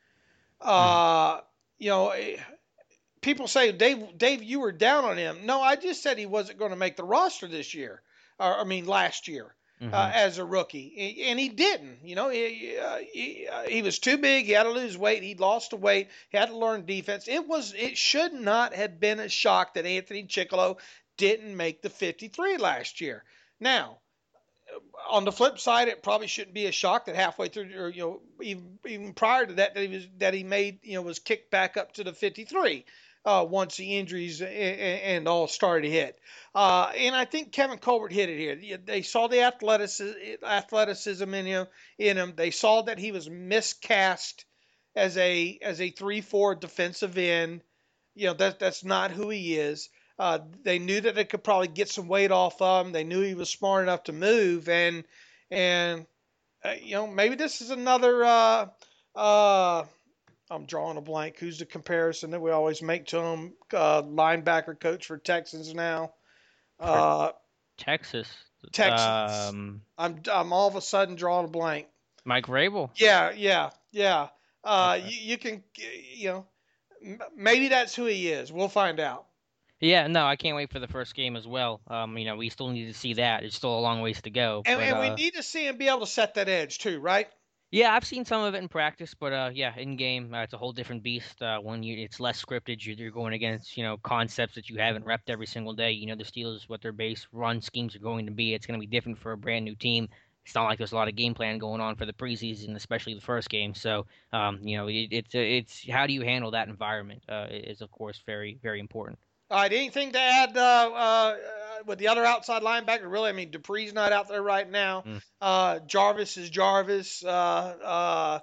Uh, you know, people say, Dave, Dave, you were down on him. No, I just said he wasn't going to make the roster this year. Or, I mean, last year. Mm-hmm. Uh, as a rookie, and he didn't. You know, he, uh, he, uh, he was too big. He had to lose weight. He lost the weight. He had to learn defense. It was. It should not have been a shock that Anthony Chicklow didn't make the fifty-three last year. Now, on the flip side, it probably shouldn't be a shock that halfway through, or you know, even even prior to that, that he was that he made, you know, was kicked back up to the fifty-three. uh, once the injuries and, and all started to hit. Uh, and I think Kevin Colbert hit it here. They saw the athleticism, athleticism in him. In him, they saw that he was miscast as a as a three four defensive end. You know that that's not who he is. Uh, they knew that they could probably get some weight off of him. They knew he was smart enough to move, and and uh, you know maybe this is another. Uh, uh, I'm drawing a blank. Who's the comparison that we always make to him? Uh, linebacker coach for Texans now. Uh, For Texas. Texans. Um, I'm I'm all of a sudden drawing a blank. Mike Vrabel. Yeah, yeah, yeah. Uh, Okay. you, you can, you know, m- maybe that's who he is. We'll find out. Yeah, no, I can't wait for the first game as well. Um, you know, we still need to see that. It's still a long ways to go, And, but and we uh, need to see him be able to set that edge too, right? yeah, I've seen some of it in practice, but uh, yeah, in game, uh, it's a whole different beast. Uh, when you, it's less scripted, you're, you're going against, you know, concepts that you haven't repped every single day. You know, the Steelers, what their base run schemes are going to be. It's going to be different for a brand new team. It's not like there's a lot of game plan going on for the preseason, especially the first game. So, um, you know, it, it's it's how do you handle that environment uh, is of course very very important. All right. Anything to add uh, uh, with the other outside linebacker? Really, I mean, Dupree's not out there right now. Mm. Uh, Jarvis is Jarvis. Uh, uh,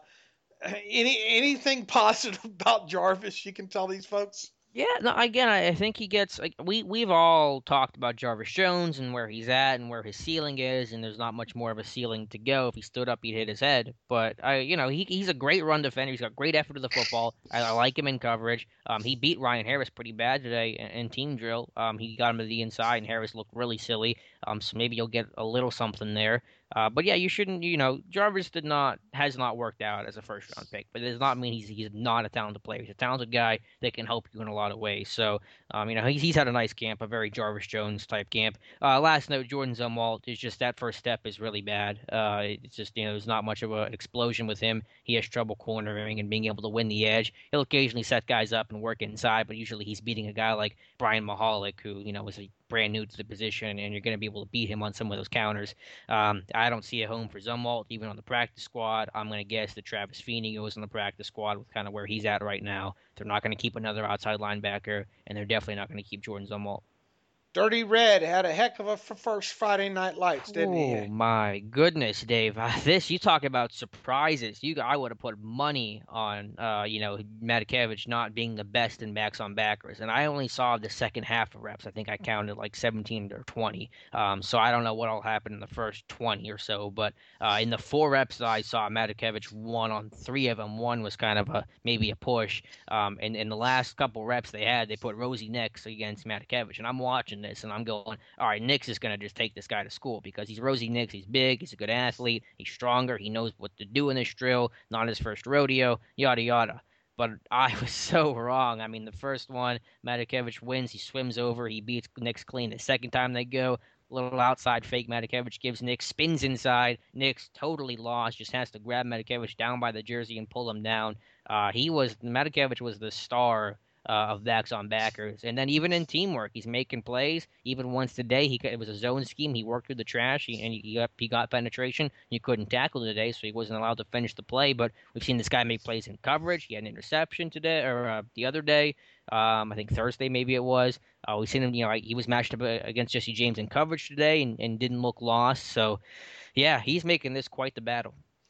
any anything positive about Jarvis you can tell these folks? Yeah, no, again, I I think he gets like we we've all talked about Jarvis Jones and where he's at and where his ceiling is, and there's not much more of a ceiling to go. If he stood up, he'd hit his head. But I, you know, he he's a great run defender. He's got great effort to the football. I, I like him in coverage. Um, he beat Ryan Harris pretty bad today in, in team drill. Um, he got him to the inside, and Harris looked really silly. Um, so maybe you'll get a little something there. Uh, but yeah, you shouldn't. You know, Jarvis did not has not worked out as a first round pick, but it does not mean he's he's not a talented player. He's a talented guy that can help you in a lot of ways. So, um, you know, he's he's had a nice camp, a very Jarvis Jones type camp. Uh, last note, Jordan Zumwalt is just that first step is really bad. Uh, it's just you know, there's not much of an explosion with him. He has trouble cornering and being able to win the edge. He'll occasionally set guys up and work inside, but usually he's beating a guy like Brian Mahalik, who you know was a brand new to the position, and you're going to be able to beat him on some of those counters. Um, I don't see a home for Zumwalt, even on the practice squad. I'm going to guess that Travis Feeney goes on the practice squad with kind of where he's at right now. They're not going to keep another outside linebacker, and they're definitely not going to keep Jordan Zumwalt. Dirty Red had a heck of a f- first Friday Night Lights, didn't Oh he? my goodness, Dave! Uh, this you talk about surprises. You, I would have put money on, uh, you know, Matakevich not being the best in backs on backers, and I only saw the second half of reps. I think I counted like seventeen or twenty. Um, so I don't know what all happened in the first twenty or so, but uh, in the four reps that I saw, Matakevich won on three of them. One was kind of a maybe a push. Um, and in the last couple reps they had, they put Rosie Nix against Matakevich, and I'm watching this and I'm going, all right, Nix is going to just take this guy to school because he's Rosie Nix. He's big. He's a good athlete. He's stronger. He knows what to do in this drill. Not his first rodeo, yada, yada. But I was so wrong. I mean, the first one, Matakevich wins. He swims over. He beats Nix clean. The second time they go, little outside fake. Matakevich gives Nix, spins inside. Nix totally lost. Just has to grab Matakevich down by the jersey and pull him down. Uh, he was, Matakevich was the star uh, of backs on backers. And then even in teamwork, he's making plays. Even once today, he it was a zone scheme. He worked through the trash he, and he got, he got penetration. You couldn't tackle today, so he wasn't allowed to finish the play. But we've seen this guy make plays in coverage. He had an interception today or uh, the other day. Um, I think Thursday maybe it was. Uh, we've seen him. You know, he was matched up against Jesse James in coverage today and, and didn't look lost. So, yeah, he's making this quite the battle.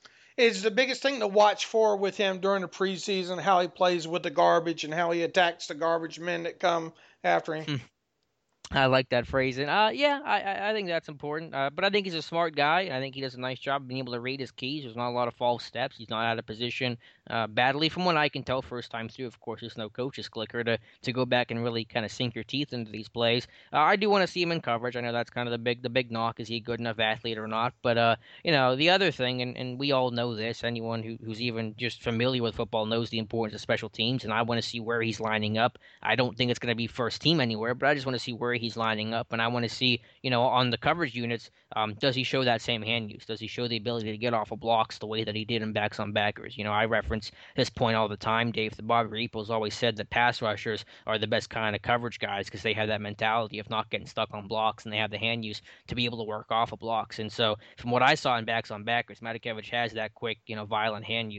Is the biggest thing to watch for with him during the preseason, how he plays with the garbage and how he attacks the garbage men that come after him. I like that phrase, and uh, yeah, I, I I think that's important. Uh, but I think he's a smart guy. I think he does a nice job of being able to read his keys. There's not a lot of false steps. He's not out of position uh, badly, from what I can tell. First time through, of course, there's no coach's clicker to to go back and really kind of sink your teeth into these plays. Uh, I do want to see him in coverage. I know that's kind of the big the big knock: is he a good enough athlete or not? But uh, you know, the other thing, and, and we all know this. Anyone who, who's even just familiar with football knows the importance of special teams, and I want to see where he's lining up. I don't think it's going to be first team anywhere, but I just want to see where he's lining up. And I want to see, you know, on the coverage units, um, does he show that same hand use? Does he show the ability to get off of blocks the way that he did in backs on backers? You know, I reference this point all the time, Dave. The Bobby Reaples always said that pass rushers are the best kind of coverage guys because they have that mentality of not getting stuck on blocks, and they have the hand use to be able to work off of blocks. And so from what I saw in backs on backers, Matakevich has that quick, you know, violent hand use.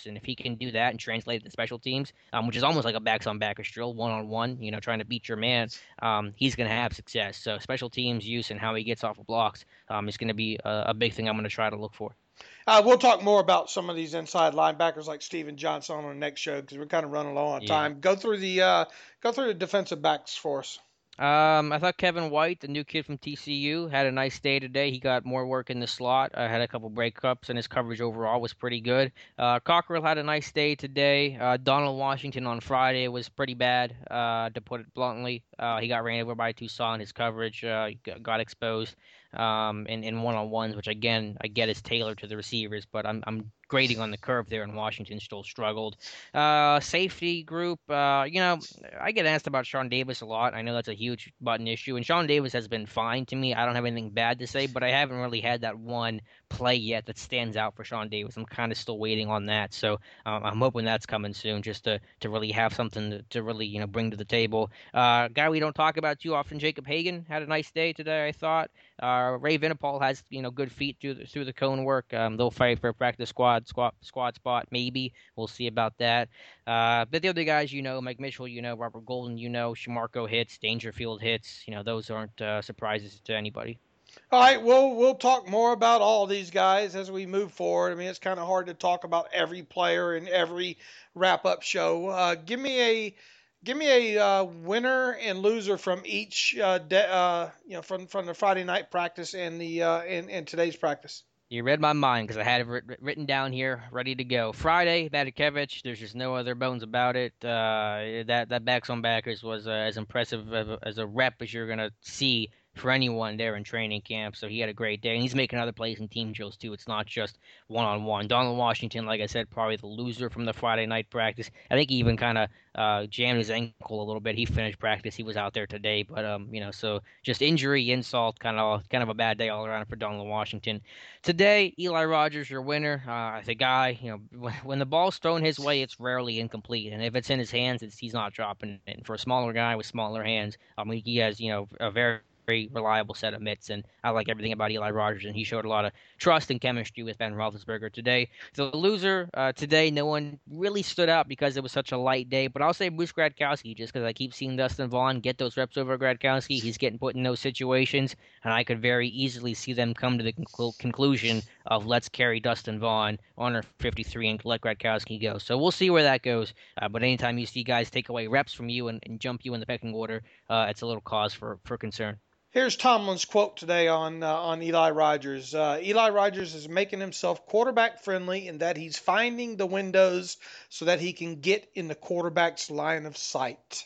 And if he can do that and translate it to special teams, um, which is almost like a backs-on-backers drill, one-on-one, you know, trying to beat your man, um, he's going to have success. So special teams use and how he gets off of blocks um, is going to be a, a big thing I'm going to try to look for. Uh, we'll talk more about some of these inside linebackers like Steven Johnson on the next show because we're kind of running low on time. Yeah. Go through the uh, go through the defensive backs for us. Um, I thought Kevin White, the new kid from T C U, had a nice day today. He got more work in the slot. I uh, had a couple breakups, and his coverage overall was pretty good. Uh, Cockrell had a nice day today. Uh, Donald Washington on Friday was pretty bad, uh, to put it bluntly. Uh, he got ran over by Tucson. His coverage uh, got exposed um, in, in one-on-ones, which, again, I get is tailored to the receivers, but I'm I'm grading on the curve there, and Washington still struggled. Uh, safety group, uh, you know, I get asked about Sean Davis a lot. I know that's a huge button issue, and Sean Davis has been fine to me. I don't have anything bad to say, but I haven't really had that one play yet that stands out for Sean Davis. I'm kind of still waiting on that, so um, I'm hoping that's coming soon, just to, to really have something to, to really, you know, bring to the table. Uh, guy we don't talk about too often, Jacob Hagan, had a nice day today, I thought. Uh, Ray Vinipal has, you know, good feet through the, through the cone work. Um, they'll fight for a practice squad, squad squad spot, maybe. We'll see about that. Uh, but the other guys, you know, Mike Mitchell, you know, Robert Golden, you know, Shamarko hits, Dangerfield hits. You know, those aren't uh, surprises to anybody. All right, we'll we'll talk more about all these guys as we move forward. I mean, it's kind of hard to talk about every player in every wrap-up show. Uh, give me a give me a uh, winner and loser from each, uh, de- uh, you know, from from the Friday night practice and the uh, and, and today's practice. You read my mind because I had it written down here, ready to go. Friday, Matakevich, there's just no other bones about it. Uh, that that backs on backers was uh, as impressive as a, as a rep as you're gonna see for anyone there in training camp. So he had a great day, and he's making other plays in team drills too. It's not just one-on-one. Donald Washington, like I said, probably the loser from the Friday night practice. I think he even kind of uh, jammed his ankle a little bit. He finished practice. He was out there today, but um, you know, so just injury, insult, kind of kind of a bad day all around for Donald Washington. Today, Eli Rogers, your winner. Uh, the guy, you know, when, when the ball's thrown his way, it's rarely incomplete, and if it's in his hands, it's, he's not dropping it. And for a smaller guy with smaller hands, I mean, he has, you know, a very very reliable set of mitts, and I like everything about Eli Rogers, and he showed a lot of trust and chemistry with Ben Roethlisberger today. The loser uh, today, no one really stood out because it was such a light day, but I'll say Bruce Gradkowski, just because I keep seeing Dustin Vaughn get those reps over Gradkowski. He's getting put in those situations, and I could very easily see them come to the conclu- conclusion of let's carry Dustin Vaughn on our fifty-three and let Gradkowski go. So we'll see where that goes, uh, but anytime you see guys take away reps from you and, and jump you in the pecking order, uh, it's a little cause for, for concern. Here's Tomlin's quote today on uh, on Eli Rogers. Uh, Eli Rogers is making himself quarterback friendly in that he's finding the windows so that he can get in the quarterback's line of sight.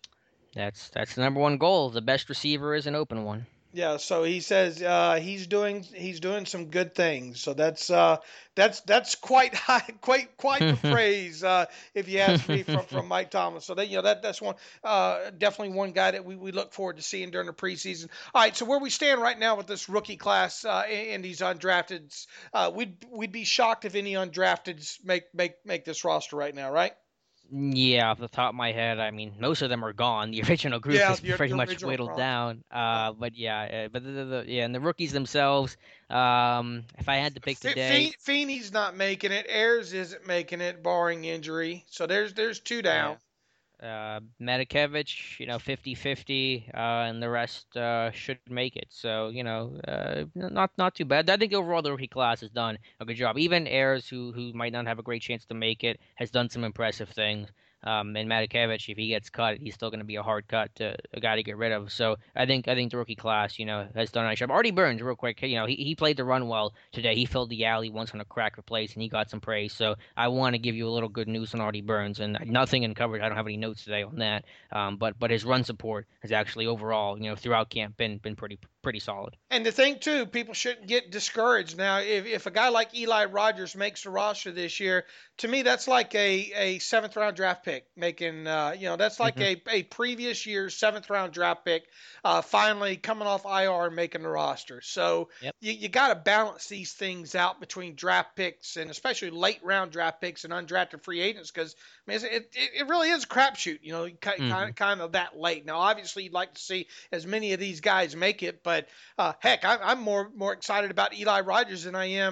That's that's the number one goal. The best receiver is an open one. Yeah, so he says uh, he's doing he's doing some good things. So that's uh, that's that's quite high, quite quite the praise, uh, if you ask me, from, from Mike Tomlin. So that you know that that's one uh, definitely one guy that we, we look forward to seeing during the preseason. All right, so where we stand right now with this rookie class uh, and these undrafteds, uh, we'd we'd be shocked if any undrafteds make make make this roster right now, right? Yeah, off the top of my head, I mean, most of them are gone. The original group yeah, is your, pretty your much whittled problem. down. Uh, but yeah, uh, but the, the, the yeah, and the rookies themselves. Um, if I had to pick today, Fe- Feeney's not making it. Ayers isn't making it, barring injury. So there's there's two down. Yeah. Uh, Matakevich, you know, fifty-fifty, uh, and the rest uh, should make it. So, you know, uh, not not too bad. I think overall the rookie class has done a good job. Even Ayers, who who might not have a great chance to make it, has done some impressive things. Um, and Matakevich, if he gets cut, he's still going to be a hard cut, to, a guy to get rid of. So I think I think the rookie class, you know, has done a nice job. Artie Burns, real quick, you know, he, he played the run well today. He filled the alley once on a crack replace, and he got some praise. So I want to give you a little good news on Artie Burns, and nothing in coverage. I don't have any notes today on that. Um, but but his run support has actually overall, you know, throughout camp been been pretty pretty solid. And the thing too, people shouldn't get discouraged. Now, if if a guy like Eli Rogers makes the roster this year, to me that's like a, a seventh round draft pick making. Uh, you know, that's like mm-hmm. a, a previous year's seventh round draft pick uh, finally coming off I R and making the roster. So yep. you, you got to balance these things out between draft picks and especially late round draft picks and undrafted free agents, because I mean, it, it, it really is a crapshoot, you know, kind, mm-hmm. kind, of, kind of that late. Now, obviously, you'd like to see as many of these guys make it, but uh, heck, I, I'm more more excited about Eli Rogers than I am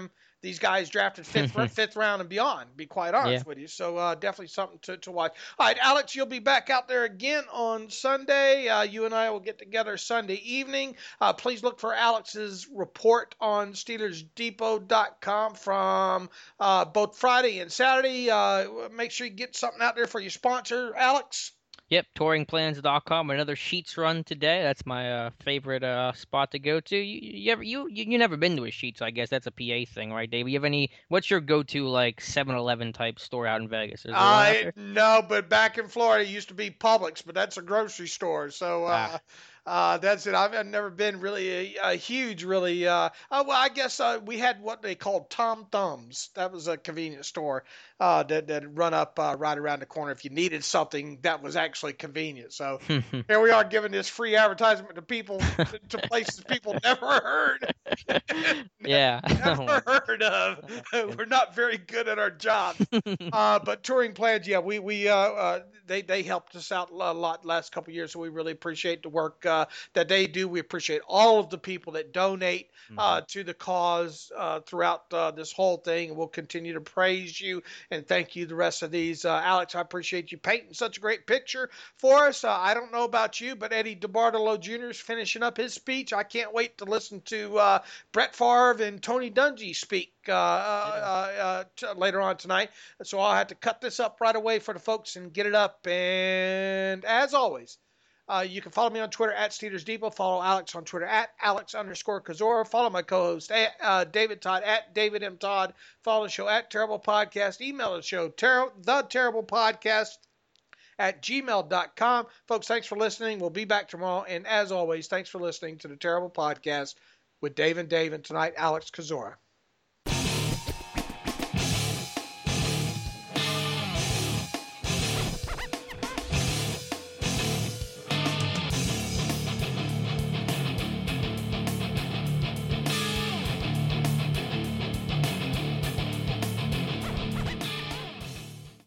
these guys drafted fifth fifth round and beyond, to be quite honest Yeah. with you. So uh, definitely something to, to watch. All right, Alex, you'll be back out there again on Sunday. Uh, you and I will get together Sunday evening. Uh, please look for Alex's report on Steelers Depot dot com from uh, both Friday and Saturday. Uh, make sure you get something out there for your sponsor, Alex. Yep, touring plans dot com. Another Sheets run today. That's my uh, favorite uh, spot to go to. You you, ever, you you you never been to a Sheets? I guess that's a P A thing, right, Dave? You have any? What's your go-to like seven eleven type store out in Vegas? Is there one out I there? no, but back in Florida, it used to be Publix, but that's a grocery store. So uh, Ah. uh, that's it. I've, I've never been really a, a huge, really. Uh, uh, well, I guess uh, we had what they called Tom Thumbs. That was a convenience store uh, that that run up uh, right around the corner if you needed something that was actually convenient. So here we are giving this free advertisement to people to, to places people never heard. Yeah. Never heard of. We're not very good at our job. Uh, but touring plans, yeah, we we uh, uh, they they helped us out a lot last couple of years, so we really appreciate the work uh, that they do. We appreciate all of the people that donate uh, to the cause uh, throughout uh, this whole thing, and we'll continue to praise you and thank you the rest of these. Uh, Alex, I appreciate you painting such a great picture for us. Uh, I don't know about you, but Eddie DeBartolo Junior is finishing up his speech. I can't wait to listen to uh, Brett Favre and Tony Dungy speak uh, uh, uh, t- later on tonight. So I'll have to cut this up right away for the folks and get it up. And as always, uh, you can follow me on Twitter at Steelers Depot. Follow Alex on Twitter at Alex underscore Kozora. Follow my co-host at, uh, David Todd at David M. Todd. Follow the show at Terrible Podcast. Email the show, ter- the Terrible Podcast at gmail dot com. Folks, thanks for listening. We'll be back tomorrow. And as always, thanks for listening to the Terrible Podcast with Dave and Dave. And tonight, Alex Kozora.